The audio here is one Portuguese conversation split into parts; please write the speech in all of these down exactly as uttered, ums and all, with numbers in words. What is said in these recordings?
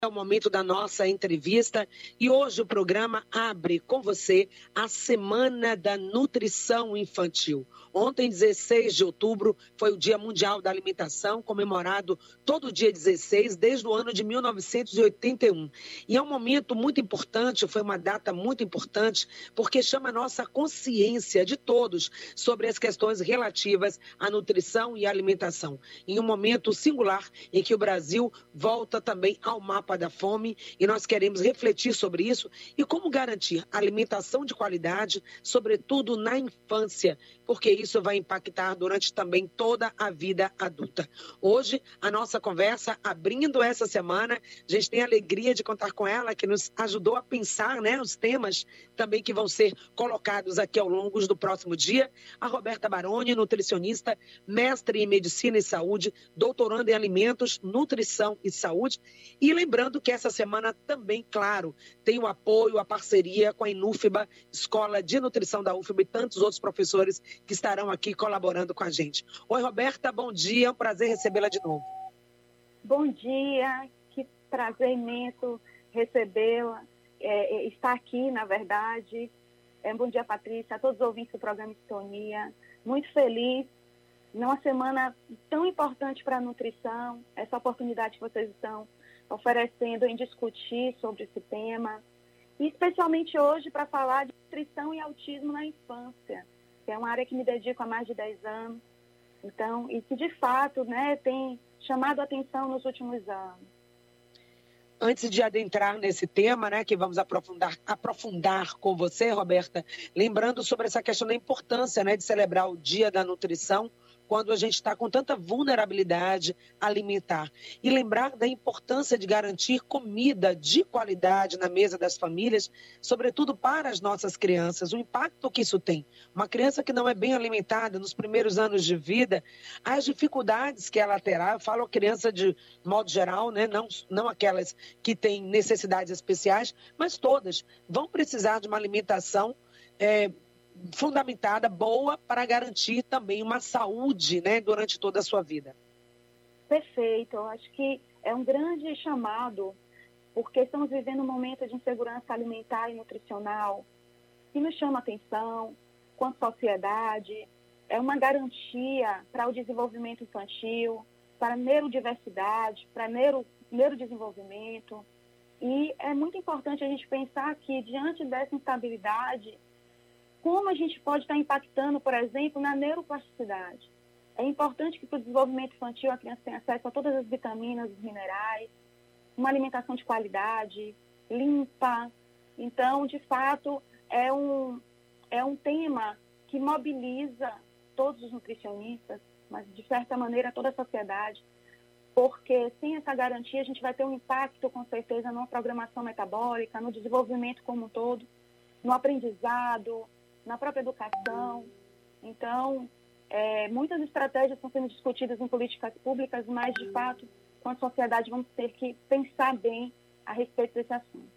É o momento da nossa entrevista e hoje o programa abre com você a Semana da Nutrição Infantil. Ontem, dezesseis de outubro, foi o Dia Mundial da Alimentação, comemorado todo dia dezesseis, desde o ano de mil novecentos e oitenta e um. E é um momento muito importante, foi uma data muito importante, porque chama a nossa consciência de todos sobre as questões relativas à nutrição e à alimentação. Em um momento singular em que o Brasil volta também ao mapa da fome, e nós queremos refletir sobre isso e como garantir alimentação de qualidade, sobretudo na infância, porque isso vai impactar durante também toda a vida adulta. Hoje, a nossa conversa, abrindo essa semana, a gente tem a alegria de contar com ela, que nos ajudou a pensar, né, os temas também que vão ser colocados aqui ao longo do próximo dia, a Roberta Baroni, nutricionista, mestre em Medicina e Saúde, doutoranda em Alimentos, Nutrição e Saúde, e lembrando Lembrando que essa semana também, claro, tem o apoio, a parceria com a Inúfba, Escola de Nutrição da U F B A e tantos outros professores que estarão aqui colaborando com a gente. Oi, Roberta, bom dia, é um prazer recebê-la de novo. Bom dia, que prazer imenso recebê-la, é, estar aqui, na verdade. É, bom dia, Patrícia, a todos os ouvintes do programa Sintonia. Muito feliz numa semana tão importante para a nutrição, essa oportunidade que vocês estão oferecendo em discutir sobre esse tema, e especialmente hoje para falar de nutrição e autismo na infância, que é uma área que me dedico há mais de dez anos, então, e que de fato, né, tem chamado a atenção nos últimos anos. Antes de adentrar nesse tema, né, que vamos aprofundar, aprofundar com você, Roberta, lembrando sobre essa questão da importância, né, de celebrar o Dia da Nutrição, quando a gente está com tanta vulnerabilidade alimentar. E lembrar da importância de garantir comida de qualidade na mesa das famílias, sobretudo para as nossas crianças. O impacto que isso tem. Uma criança que não é bem alimentada nos primeiros anos de vida, as dificuldades que ela terá, eu falo criança de modo geral, né? não, não aquelas que têm necessidades especiais, mas todas vão precisar de uma alimentação é, fundamentada, boa, para garantir também uma saúde, né, durante toda a sua vida. Perfeito, eu acho que é um grande chamado, porque estamos vivendo um momento de insegurança alimentar e nutricional que nos chama a atenção, quanto sociedade, é uma garantia para o desenvolvimento infantil, para a neurodiversidade, para neuro, neurodesenvolvimento, e é muito importante a gente pensar que, diante dessa instabilidade, como a gente pode estar impactando, por exemplo, na neuroplasticidade. É importante que para o desenvolvimento infantil a criança tenha acesso a todas as vitaminas, os minerais, uma alimentação de qualidade, limpa. Então, de fato, é um, é um tema que mobiliza todos os nutricionistas, mas, de certa maneira, toda a sociedade, porque sem essa garantia a gente vai ter um impacto, com certeza, na programação metabólica, no desenvolvimento como um todo, no aprendizado, na própria educação. Então, é, muitas estratégias estão sendo discutidas em políticas públicas, mas, de fato, com a sociedade vamos ter que pensar bem a respeito desse assunto.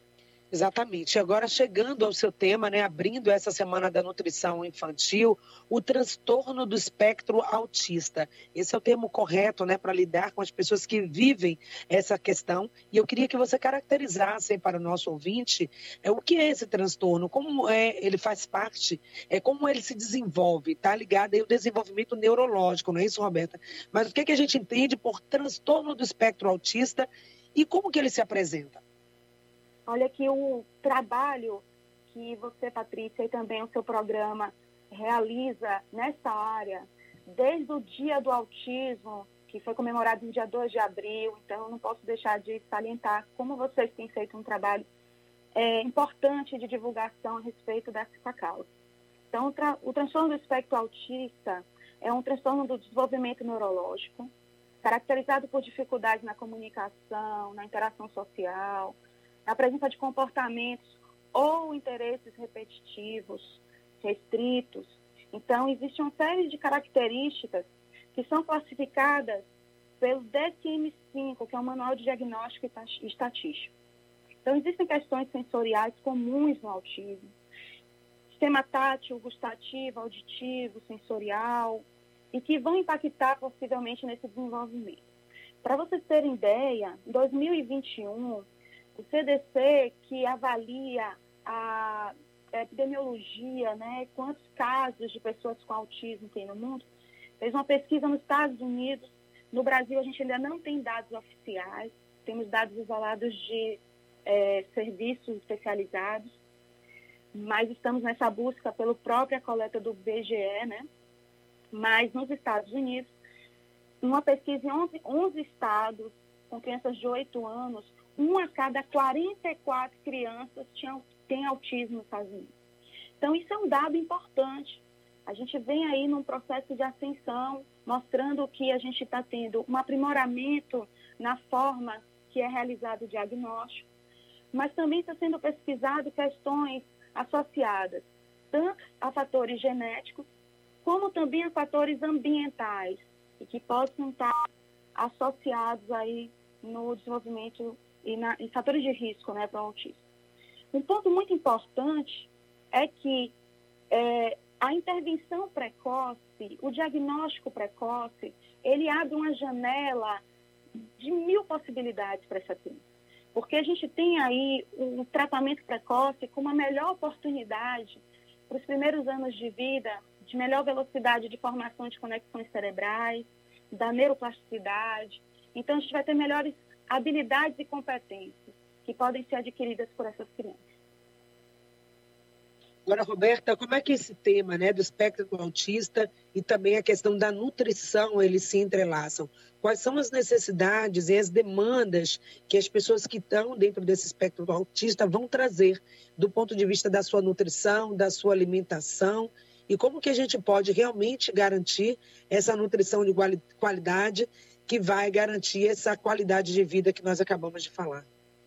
Exatamente. Agora, chegando ao seu tema, né, abrindo essa Semana da Nutrição Infantil, o transtorno do espectro autista. Esse é o termo correto, né, para lidar com as pessoas que vivem essa questão. E eu queria que você caracterizasse para o nosso ouvinte é, o que é esse transtorno, como é, ele faz parte, é, como ele se desenvolve, está ligado aí ao desenvolvimento neurológico, não é isso, Roberta? Mas o que, é que a gente entende por transtorno do espectro autista e como que ele se apresenta? Olha que o trabalho que você, Patrícia, e também o seu programa realiza nessa área, desde o Dia do Autismo, que foi comemorado no dia dois de abril, então eu não posso deixar de salientar como vocês têm feito um trabalho é, importante de divulgação a respeito dessa causa. Então, o, tra- o transtorno do espectro autista é um transtorno do desenvolvimento neurológico, caracterizado por dificuldades na comunicação, na interação social, a presença de comportamentos ou interesses repetitivos, restritos. Então, existe uma série de características que são classificadas pelo D S M cinco, que é o Manual de Diagnóstico e Estatístico. Então, existem questões sensoriais comuns no autismo. Sistema tátil, gustativo, auditivo, sensorial, e que vão impactar possivelmente nesse desenvolvimento. Para vocês terem ideia, em dois mil e vinte e um, o C D C, que avalia a epidemiologia, né, quantos casos de pessoas com autismo tem no mundo, fez uma pesquisa nos Estados Unidos. No Brasil, a gente ainda não tem dados oficiais, temos dados isolados de é, serviços especializados, mas estamos nessa busca pela própria coleta do I B G E, né? Mas nos Estados Unidos, uma pesquisa em onze, onze estados, com crianças de oito anos, uma a cada quarenta e quatro crianças tinham, tem autismo nos Estados Unidos. Então, isso é um dado importante. A gente vem aí num processo de ascensão, mostrando que a gente está tendo um aprimoramento na forma que é realizado o diagnóstico, mas também está sendo pesquisado questões associadas tanto a fatores genéticos, como também a fatores ambientais, e que possam estar associados aí no desenvolvimento e na, em fatores de risco, né, para o autismo. Um ponto muito importante é que é, a intervenção precoce, o diagnóstico precoce, ele abre uma janela de mil possibilidades para essa criança. Porque a gente tem aí o tratamento precoce como a melhor oportunidade para os primeiros anos de vida, de melhor velocidade de formação de conexões cerebrais, da neuroplasticidade. Então, a gente vai ter melhores habilidades e competências que podem ser adquiridas por essas crianças. Agora, Roberta, como é que esse tema, né, do espectro autista e também a questão da nutrição, eles se entrelaçam? Quais são as necessidades e as demandas que as pessoas que estão dentro desse espectro autista vão trazer do ponto de vista da sua nutrição, da sua alimentação, e como que a gente pode realmente garantir essa nutrição de qualidade que vai garantir essa qualidade de vida que nós acabamos de falar?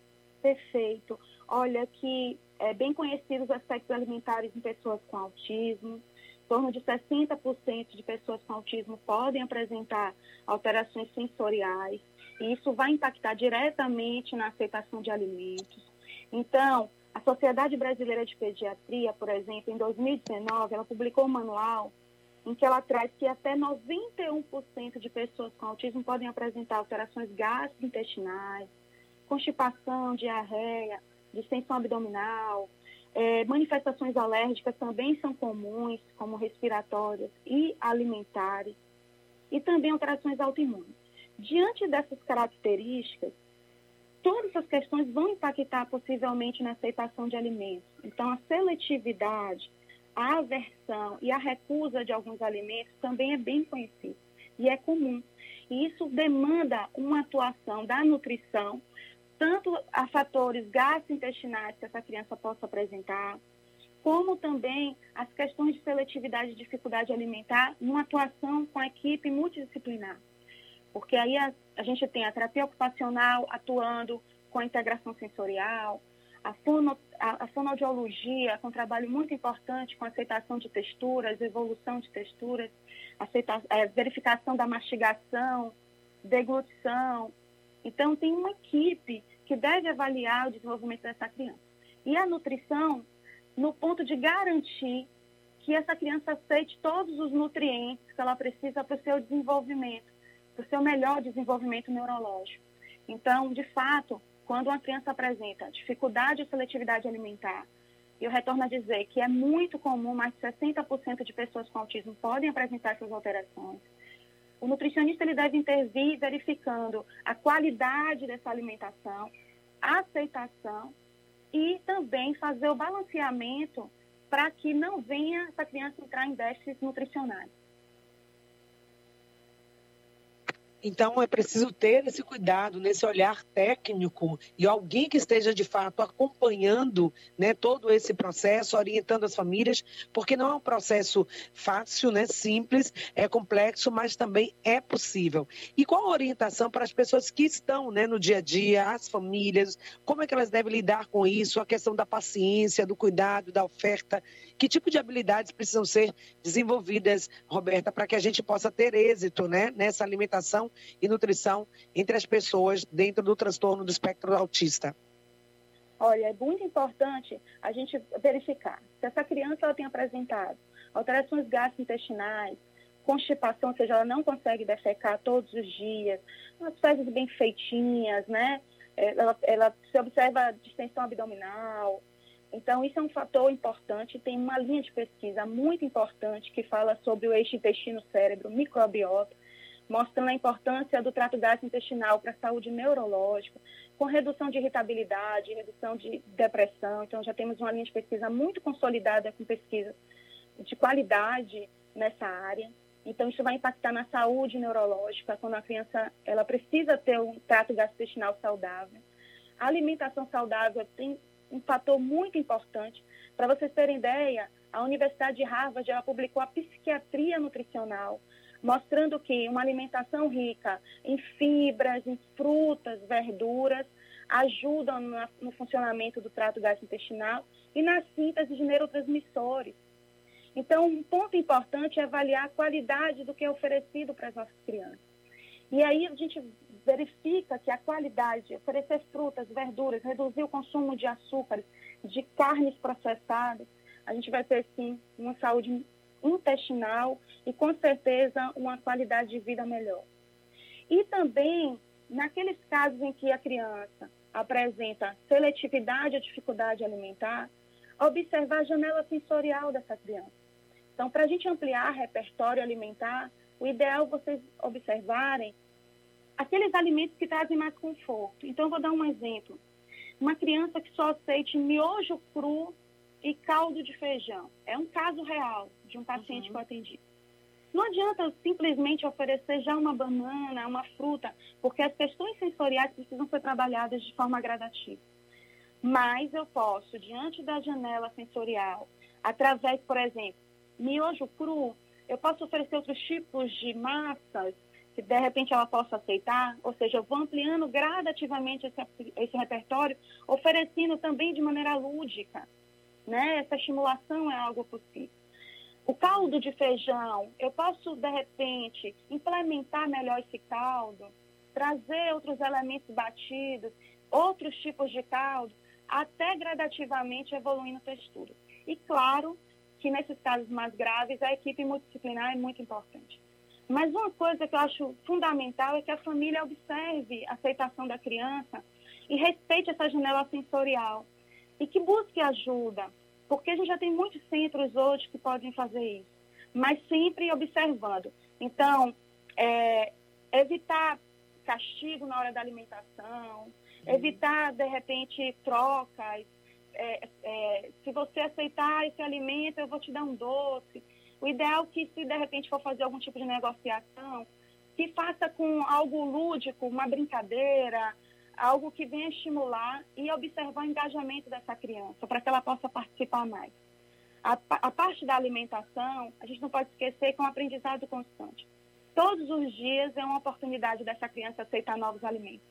Perfeito. Olha que é bem conhecidos os aspectos alimentares em pessoas com autismo. Em torno de sessenta por cento de pessoas com autismo podem apresentar alterações sensoriais, e isso vai impactar diretamente na aceitação de alimentos. Então, a Sociedade Brasileira de Pediatria, por exemplo, em dois mil e dezenove, ela publicou um manual em que ela traz que até noventa e um por cento de pessoas com autismo podem apresentar alterações gastrointestinais, constipação, diarreia, distensão abdominal, é, manifestações alérgicas também são comuns, como respiratórias e alimentares, e também alterações autoimunes. Diante dessas características, todas essas questões vão impactar possivelmente na aceitação de alimentos. Então, a seletividade, a aversão e a recusa de alguns alimentos também é bem conhecido e é comum. E isso demanda uma atuação da nutrição, tanto a fatores gastrointestinais que essa criança possa apresentar, como também as questões de seletividade e dificuldade alimentar, uma atuação com a equipe multidisciplinar. Porque aí a, a gente tem a terapia ocupacional atuando com a integração sensorial, a, fono, a, a fonoaudiologia, com um trabalho muito importante com a aceitação de texturas, evolução de texturas, aceita, é, verificação da mastigação, deglutição. Então, tem uma equipe que deve avaliar o desenvolvimento dessa criança. E a nutrição, no ponto de garantir que essa criança aceite todos os nutrientes que ela precisa para o seu desenvolvimento, para o seu melhor desenvolvimento neurológico. Então, de fato, quando uma criança apresenta dificuldade ou seletividade alimentar, eu retorno a dizer que é muito comum, mais de sessenta por cento de pessoas com autismo podem apresentar essas alterações. O nutricionista ele deve intervir verificando a qualidade dessa alimentação, a aceitação e também fazer o balanceamento para que não venha essa criança entrar em déficits nutricionais. Então, é preciso ter esse cuidado, nesse olhar técnico e alguém que esteja, de fato, acompanhando, né, todo esse processo, orientando as famílias, porque não é um processo fácil, né, simples, é complexo, mas também é possível. E qual a orientação para as pessoas que estão, né, no dia a dia, as famílias, como é que elas devem lidar com isso, a questão da paciência, do cuidado, da oferta, que tipo de habilidades precisam ser desenvolvidas, Roberta, para que a gente possa ter êxito, né, nessa alimentação e nutrição entre as pessoas dentro do transtorno do espectro autista? Olha, é muito importante a gente verificar se essa criança ela tem apresentado alterações gastrointestinais, constipação, ou seja, ela não consegue defecar todos os dias, as fezes bem feitinhas, né? Ela, ela se observa distensão abdominal. Então, isso é um fator importante. Tem uma linha de pesquisa muito importante que fala sobre o eixo intestino-cérebro, microbiota, mostrando a importância do trato gastrointestinal para a saúde neurológica, com redução de irritabilidade, redução de depressão. Então, já temos uma linha de pesquisa muito consolidada com pesquisas de qualidade nessa área. Então, isso vai impactar na saúde neurológica, quando a criança ela precisa ter um trato gastrointestinal saudável. A alimentação saudável tem um fator muito importante. Para vocês terem ideia, a Universidade de Harvard ela publicou a psiquiatria nutricional, mostrando que uma alimentação rica em fibras, em frutas, verduras, ajudam no, no funcionamento do trato gastrointestinal e na síntese de neurotransmissores. Então, um ponto importante é avaliar a qualidade do que é oferecido para as nossas crianças. E aí a gente verifica que a qualidade, oferecer frutas, verduras, reduzir o consumo de açúcares, de carnes processadas, a gente vai ter, sim, uma saúde intestinal e, com certeza, uma qualidade de vida melhor. E também, naqueles casos em que a criança apresenta seletividade ou dificuldade alimentar, observar a janela sensorial dessa criança. Então, para a gente ampliar o repertório alimentar, o ideal é vocês observarem aqueles alimentos que trazem mais conforto. Então, eu vou dar um exemplo. Uma criança que só aceite miojo cru e caldo de feijão. É um caso real de um paciente uhum. que eu atendi. Não adianta eu simplesmente oferecer já uma banana, uma fruta, porque as questões sensoriais precisam ser trabalhadas de forma gradativa. Mas eu posso, diante da janela sensorial, através, por exemplo, miojo cru, eu posso oferecer outros tipos de massas que, de repente, ela possa aceitar, ou seja, eu vou ampliando gradativamente esse, esse repertório, oferecendo também de maneira lúdica, né? Essa estimulação é algo possível. O caldo de feijão, eu posso, de repente, implementar melhor esse caldo, trazer outros elementos batidos, outros tipos de caldo, até gradativamente evoluindo textura. E, claro, que nesses casos mais graves, a equipe multidisciplinar é muito importante. Mas uma coisa que eu acho fundamental é que a família observe a aceitação da criança e respeite essa janela sensorial e que busque ajuda, porque a gente já tem muitos centros hoje que podem fazer isso, mas sempre observando. Então, é, evitar castigo na hora da alimentação, evitar, de repente, trocas. É, é, se você aceitar esse alimento, eu vou te dar um doce. O ideal é que, se de repente for fazer algum tipo de negociação, que faça com algo lúdico, uma brincadeira, algo que venha estimular e observar o engajamento dessa criança, para que ela possa participar mais. A, a parte da alimentação, a gente não pode esquecer que é um aprendizado constante. Todos os dias é uma oportunidade dessa criança aceitar novos alimentos.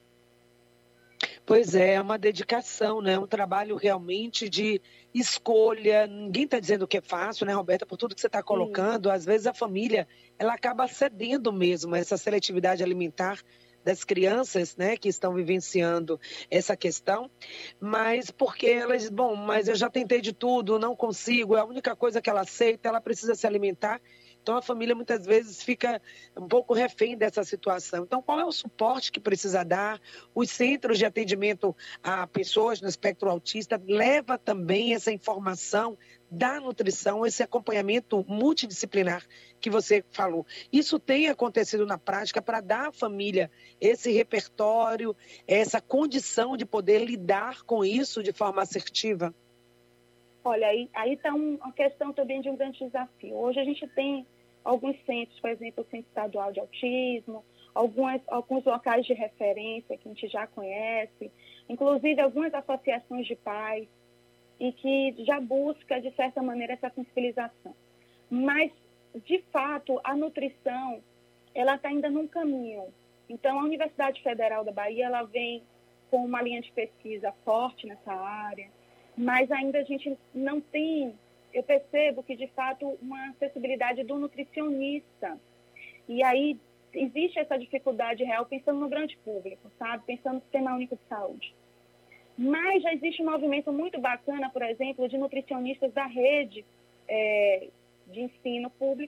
Pois é, é uma dedicação, né? Um trabalho realmente de escolha. Ninguém está dizendo que é fácil, né, Roberta? Por tudo que você está colocando, Sim. Às vezes a família ela acaba cedendo mesmo a essa seletividade alimentar das crianças, né, que estão vivenciando essa questão, mas porque elas, bom, mas eu já tentei de tudo, não consigo, é a única coisa que ela aceita, ela precisa se alimentar. Então, a família muitas vezes fica um pouco refém dessa situação. Então, qual é o suporte que precisa dar? Os centros de atendimento a pessoas no espectro autista leva também essa informação da nutrição, esse acompanhamento multidisciplinar que você falou. Isso tem acontecido na prática para dar à família esse repertório, essa condição de poder lidar com isso de forma assertiva? Olha, aí está um, uma questão também de um grande desafio. Hoje a gente tem alguns centros, por exemplo, o Centro Estadual de Autismo, algumas, alguns locais de referência que a gente já conhece, inclusive algumas associações de pais, e que já busca, de certa maneira, essa sensibilização. Mas, de fato, a nutrição, ela está ainda num caminho. Então, a Universidade Federal da Bahia, ela vem com uma linha de pesquisa forte nessa área, mas ainda a gente não tem, eu percebo que, de fato, uma acessibilidade do nutricionista. E aí existe essa dificuldade real pensando no grande público, sabe? Pensando no Sistema Único de Saúde. Mas já existe um movimento muito bacana, por exemplo, de nutricionistas da rede é, de ensino público,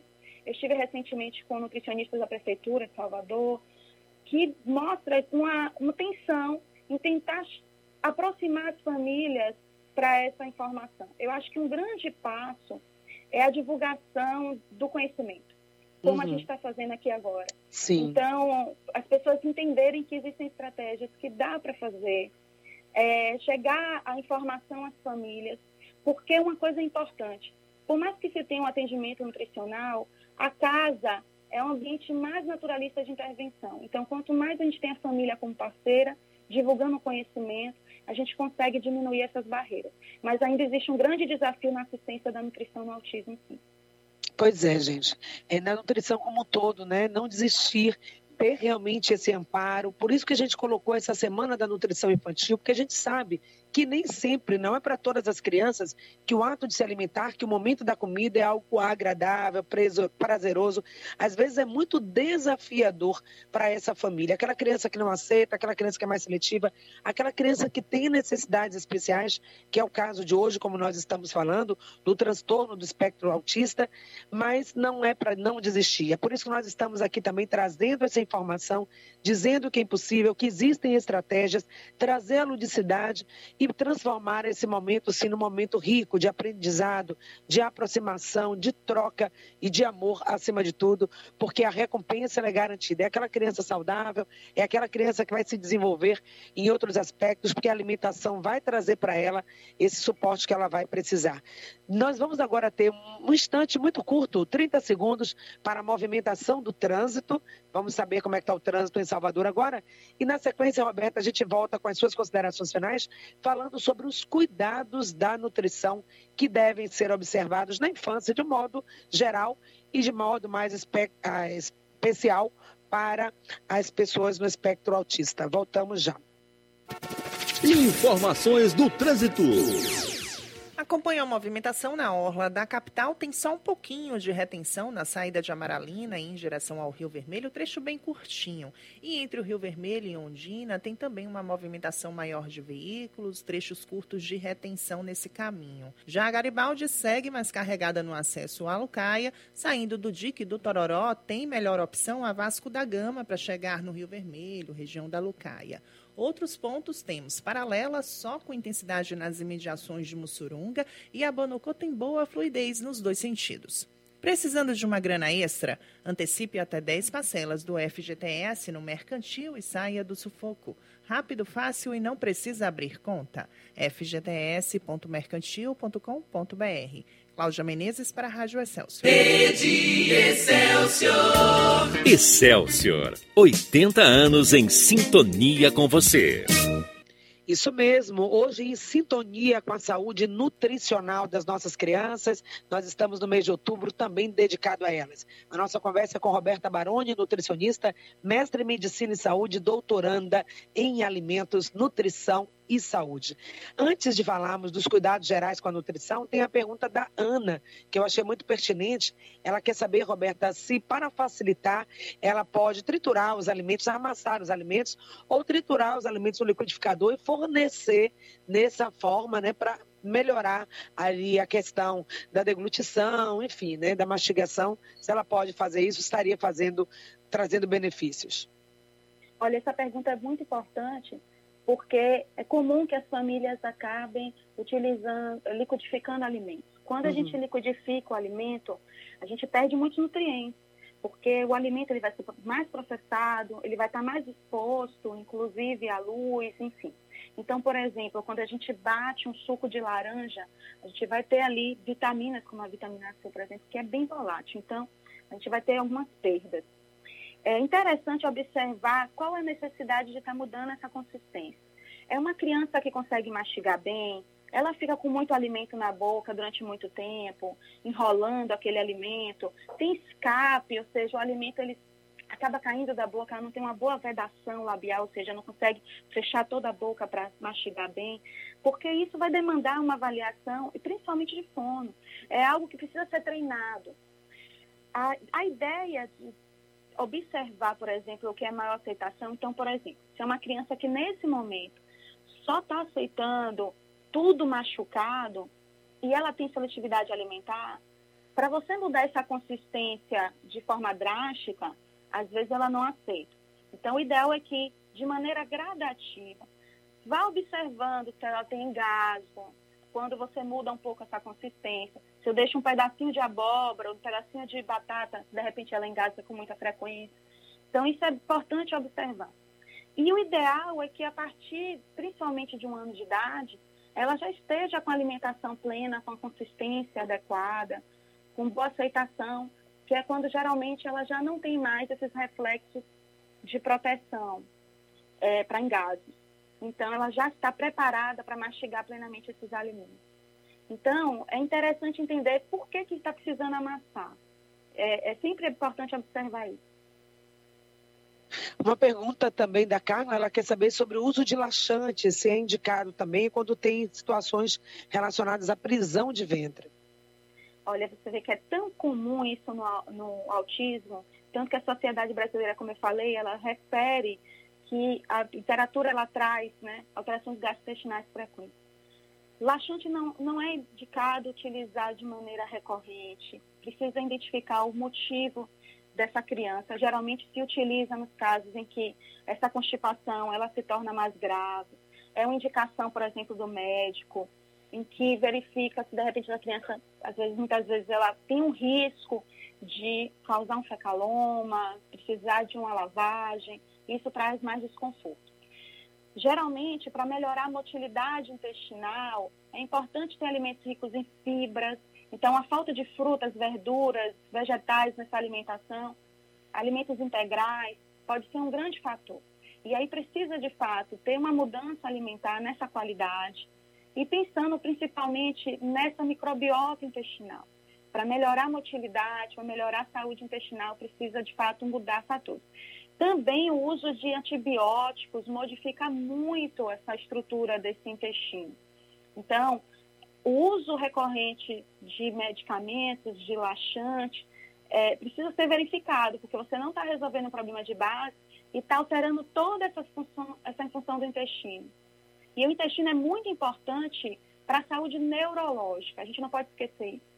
Eu estive recentemente com nutricionistas da Prefeitura de Salvador, que mostra uma, uma tensão em tentar aproximar as famílias para essa informação. Eu acho que um grande passo é a divulgação do conhecimento, como uhum. a gente está fazendo aqui agora. Sim. Então, as pessoas entenderem que existem estratégias que dá para fazer, é, chegar a informação às famílias, porque uma coisa importante, por mais que se tenha um atendimento nutricional, a casa é um ambiente mais naturalista de intervenção. Então, quanto mais a gente tem a família como parceira, divulgando o conhecimento, a gente consegue diminuir essas barreiras. Mas ainda existe um grande desafio na assistência da nutrição no autismo, sim. Pois é, gente. É na nutrição como um todo, né? Não desistir, ter realmente esse amparo. Por isso que a gente colocou essa Semana da Nutrição Infantil, porque a gente sabe que nem sempre, não é para todas as crianças, que o ato de se alimentar, que o momento da comida é algo agradável, prazeroso. Às vezes é muito desafiador para essa família. Aquela criança que não aceita, aquela criança que é mais seletiva, aquela criança que tem necessidades especiais, que é o caso de hoje, como nós estamos falando, do transtorno do espectro autista, mas não é para não desistir. É por isso que nós estamos aqui também trazendo essa informação, dizendo que é impossível, que existem estratégias, trazer a ludicidade e transformar esse momento, sim, num momento rico de aprendizado, de aproximação, de troca e de amor, acima de tudo, porque a recompensa ela é garantida. É aquela criança saudável, é aquela criança que vai se desenvolver em outros aspectos, porque a alimentação vai trazer para ela esse suporte que ela vai precisar. Nós vamos agora ter um instante muito curto, trinta segundos, para a movimentação do trânsito. Vamos saber como é que está o trânsito em Salvador agora. E na sequência, Roberta, a gente volta com as suas considerações finais, falando sobre os cuidados da nutrição que devem ser observados na infância de um modo geral e de modo mais espe- ah, especial para as pessoas no espectro autista. Voltamos já. Informações do trânsito. Acompanha a movimentação na orla da capital, tem só um pouquinho de retenção na saída de Amaralina em direção ao Rio Vermelho, trecho bem curtinho. E entre o Rio Vermelho e Ondina tem também uma movimentação maior de veículos, trechos curtos de retenção nesse caminho. Já a Garibaldi segue mais carregada no acesso à Lucaia, saindo do dique do Tororó, tem melhor opção a Vasco da Gama para chegar no Rio Vermelho, região da Lucaia. Outros pontos temos Paralela, só com intensidade nas imediações de Mussurunga, e a Bonocô tem boa fluidez nos dois sentidos. Precisando de uma grana extra? Antecipe até dez parcelas do F G T S no Mercantil e saia do sufoco. Rápido, fácil e não precisa abrir conta. f g t s ponto mercantil ponto com ponto b r. Cláudia Menezes para a Rádio Excelsior. Rede Excelsior. Excelsior, oitenta anos em sintonia com você. Isso mesmo, hoje em sintonia com a saúde nutricional das nossas crianças, nós estamos no mês de outubro também dedicado a elas. A nossa conversa é com Roberta Baroni, nutricionista, mestre em medicina e saúde, doutoranda em alimentos, nutrição e saúde. Antes de falarmos dos cuidados gerais com a nutrição, tem a pergunta da Ana, que eu achei muito pertinente. Ela quer saber, Roberta, se para facilitar, ela pode triturar os alimentos, amassar os alimentos, ou triturar os alimentos no liquidificador e fornecer nessa forma, né, para melhorar ali a questão da deglutição, enfim, né, da mastigação. Se ela pode fazer isso, estaria fazendo, trazendo benefícios. Olha, essa pergunta é muito importante, porque é comum que as famílias acabem utilizando, liquidificando alimentos. Quando a uhum. gente liquidifica o alimento, a gente perde muitos nutrientes, porque o alimento ele vai ser mais processado, ele vai estar mais exposto, inclusive à luz, enfim. Então, por exemplo, quando a gente bate um suco de laranja, a gente vai ter ali vitaminas, como a vitamina C, por exemplo, que é bem volátil. Então, a gente vai ter algumas perdas. É interessante observar qual é a necessidade de estar mudando essa consistência. É uma criança que consegue mastigar bem, ela fica com muito alimento na boca durante muito tempo, enrolando aquele alimento, tem escape, ou seja, o alimento ele acaba caindo da boca, ela não tem uma boa vedação labial, ou seja, não consegue fechar toda a boca para mastigar bem, porque isso vai demandar uma avaliação, e principalmente de fono. É algo que precisa ser treinado. A, a ideia de observar, por exemplo, o que é maior aceitação. Então, por exemplo, se é uma criança que nesse momento só está aceitando tudo machucado e ela tem seletividade alimentar, Para você mudar essa consistência de forma drástica, às vezes ela não aceita. Então, o ideal é que, de maneira gradativa, vá observando se ela tem engasgo, quando você muda um pouco essa consistência. Se eu deixo um pedacinho de abóbora ou um pedacinho de batata, de repente ela engasga com muita frequência. Então, isso é importante observar. E o ideal é que, a partir, principalmente de um ano de idade, ela já esteja com a alimentação plena, com a consistência adequada, com boa aceitação, que é quando geralmente ela já não tem mais esses reflexos de proteção é, para engasgos. Então, ela já está preparada para mastigar plenamente esses alimentos. Então, é interessante entender por que que está precisando amassar. É, é sempre importante observar isso. Uma pergunta também da Carla, ela quer saber sobre o uso de laxante, se é indicado também quando tem situações relacionadas à prisão de ventre. Olha, você vê que é tão comum isso no, no autismo, tanto que a Sociedade Brasileira, como eu falei, ela refere que a literatura ela traz, né, alterações gastrointestinais frequentes. Laxante não, não é indicado utilizar de maneira recorrente, precisa identificar o motivo dessa criança. Geralmente se utiliza nos casos em que essa constipação ela se torna mais grave. É uma indicação, por exemplo, do médico, em que verifica se de repente a criança, às vezes, muitas vezes, ela tem um risco de causar um fecaloma, precisar de uma lavagem, isso traz mais desconforto. Geralmente, para melhorar a motilidade intestinal, é importante ter alimentos ricos em fibras. Então, a falta de frutas, verduras, vegetais nessa alimentação, alimentos integrais, pode ser um grande fator. E aí precisa, de fato, ter uma mudança alimentar nessa qualidade e pensando principalmente nessa microbiota intestinal. Para melhorar a motilidade, para melhorar a saúde intestinal, precisa, de fato, mudar fatores. Também o uso de antibióticos modifica muito essa estrutura desse intestino. Então, o uso recorrente de medicamentos, de laxante, é, precisa ser verificado, porque você não está resolvendo o problema de base e está alterando toda essa função, essa função do intestino. E o intestino é muito importante para a saúde neurológica, a gente não pode esquecer isso.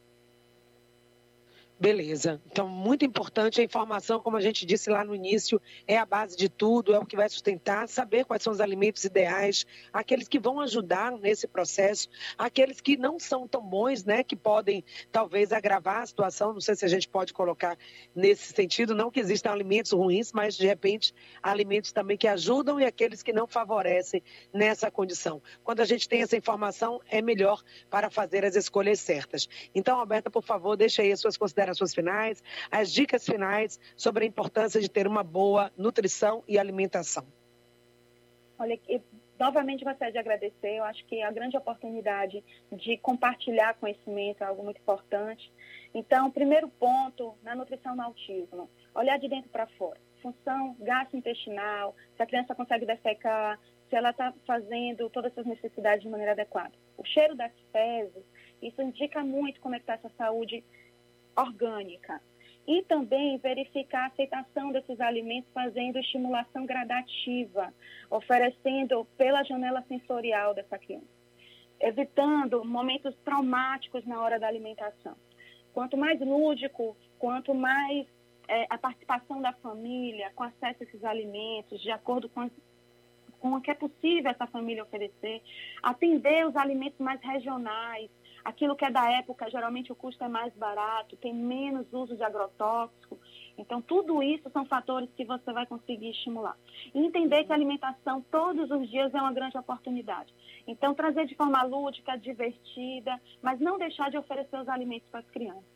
Beleza. Então, muito importante a informação, como a gente disse lá no início, é a base de tudo, é o que vai sustentar, saber quais são os alimentos ideais, aqueles que vão ajudar nesse processo, aqueles que não são tão bons, né, que podem talvez agravar a situação, não sei se a gente pode colocar nesse sentido, não que existam alimentos ruins, mas de repente alimentos também que ajudam e aqueles que não favorecem nessa condição. Quando a gente tem essa informação, é melhor para fazer as escolhas certas. Então, Alberta, por favor, deixa aí as suas considerações as suas finais, as dicas finais sobre a importância de ter uma boa nutrição e alimentação. Olha, eu, novamente gostaria de agradecer, eu acho que a grande oportunidade de compartilhar conhecimento é algo muito importante. Então, primeiro ponto, na nutrição no autismo, olhar de dentro para fora. Função gastrointestinal, se a criança consegue defecar, se ela está fazendo todas essas necessidades de maneira adequada. O cheiro das fezes, isso indica muito como é que está essa saúde orgânica. E também verificar a aceitação desses alimentos fazendo estimulação gradativa, oferecendo pela janela sensorial dessa criança, evitando momentos traumáticos na hora da alimentação. Quanto mais lúdico, quanto mais é, a participação da família, com acesso a esses alimentos, de acordo com, as, com o que é possível essa família oferecer, atender os alimentos mais regionais, aquilo que é da época, geralmente o custo é mais barato, tem menos uso de agrotóxico. Então, tudo isso são fatores que você vai conseguir estimular. E entender que a alimentação todos os dias é uma grande oportunidade. Então, trazer de forma lúdica, divertida, mas não deixar de oferecer os alimentos para as crianças.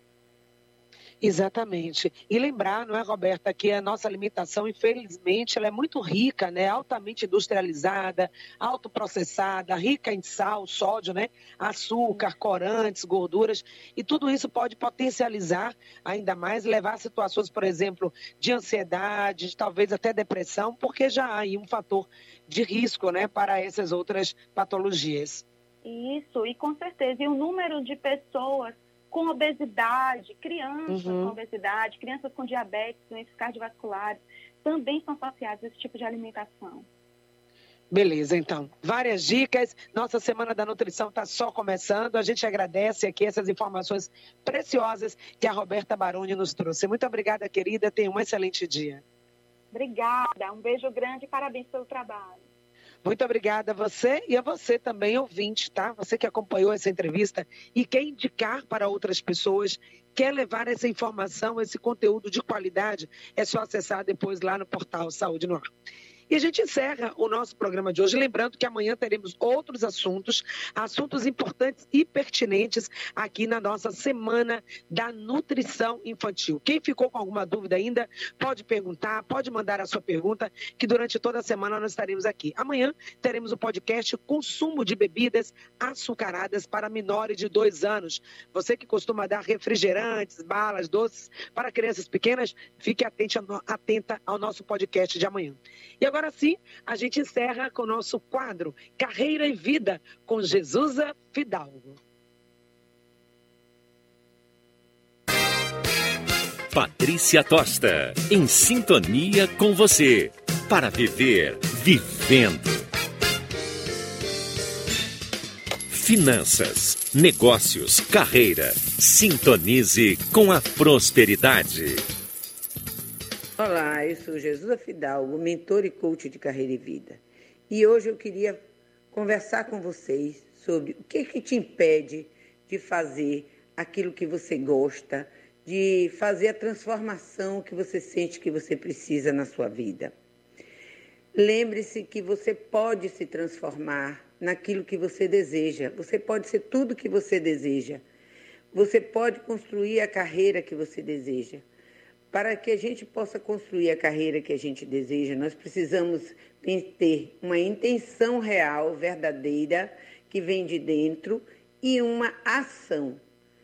Exatamente. E lembrar, não é, Roberta, que a nossa alimentação, infelizmente, ela é muito rica, né? Altamente industrializada, autoprocessada, rica em sal, sódio, né? Açúcar, corantes, gorduras, e tudo isso pode potencializar ainda mais, levar a situações, por exemplo, de ansiedade, de, talvez até depressão, porque já há aí um fator de risco, né, para essas outras patologias. Isso, e com certeza. E o número de pessoas com obesidade, crianças uhum. com obesidade, crianças com diabetes, doenças cardiovasculares, também são associadas a esse tipo de alimentação. Beleza, então. Várias dicas. Nossa Semana da Nutrição está só começando. A gente agradece aqui essas informações preciosas que a Roberta Baroni nos trouxe. Muito obrigada, querida. Tenha um excelente dia. Obrigada. Um beijo grande e parabéns pelo trabalho. Muito obrigada a você e a você também, ouvinte, tá? Você que acompanhou essa entrevista e quer indicar para outras pessoas, quer levar essa informação, esse conteúdo de qualidade, é só acessar depois lá no portal Saúde no Ar. E a gente encerra o nosso programa de hoje, lembrando que amanhã teremos outros assuntos, assuntos importantes e pertinentes aqui na nossa Semana da Nutrição Infantil. Quem ficou com alguma dúvida ainda, pode perguntar, pode mandar a sua pergunta, que durante toda a semana nós estaremos aqui. Amanhã teremos o podcast Consumo de Bebidas Açucaradas para Menores de dois anos. Você que costuma dar refrigerantes, balas, doces para crianças pequenas, fique atente, atenta ao nosso podcast de amanhã. E agora Agora sim, a gente encerra com o nosso quadro Carreira e Vida com Jesusa Fidalgo. Patrícia Tosta, em sintonia com você, para viver vivendo. Finanças, negócios, carreira. Sintonize com a prosperidade. Olá, eu sou Jesusa Fidalgo, mentor e coach de carreira e vida. E hoje eu queria conversar com vocês sobre o que, que te impede de fazer aquilo que você gosta, de fazer a transformação que você sente que você precisa na sua vida. Lembre-se que você pode se transformar naquilo que você deseja. Você pode ser tudo que você deseja. Você pode construir a carreira que você deseja. Para que a gente possa construir a carreira que a gente deseja, nós precisamos ter uma intenção real, verdadeira, que vem de dentro, e uma ação.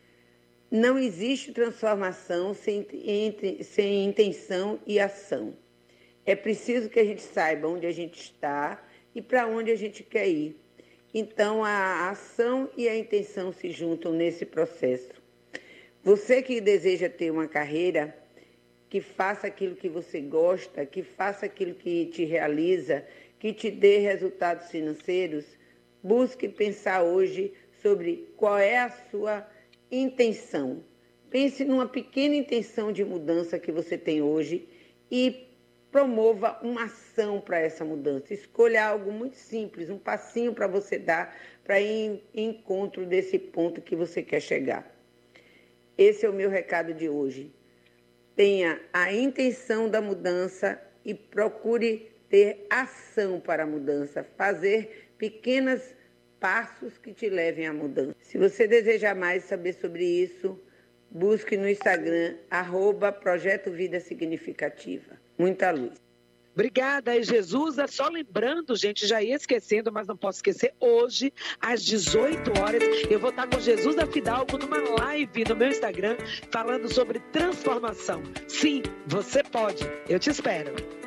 Não existe transformação sem, entre, sem intenção e ação. É preciso que a gente saiba onde a gente está e para onde a gente quer ir. Então, a ação e a intenção se juntam nesse processo. Você que deseja ter uma carreira que faça aquilo que você gosta, que faça aquilo que te realiza, que te dê resultados financeiros, busque pensar hoje sobre qual é a sua intenção. Pense numa pequena intenção de mudança que você tem hoje e promova uma ação para essa mudança. Escolha algo muito simples, um passinho para você dar para ir em encontro desse ponto que você quer chegar. Esse é o meu recado de hoje. Tenha a intenção da mudança e procure ter ação para a mudança, fazer pequenos passos que te levem à mudança. Se você desejar mais saber sobre isso, busque no Instagram, arroba Projeto Vida Significativa. Muita luz. Obrigada, Jesusa. Só lembrando, gente, já ia esquecendo, mas não posso esquecer, hoje, às dezoito horas, eu vou estar com Jesusa Fidalgo numa live no meu Instagram, falando sobre transformação. Sim, você pode. Eu te espero.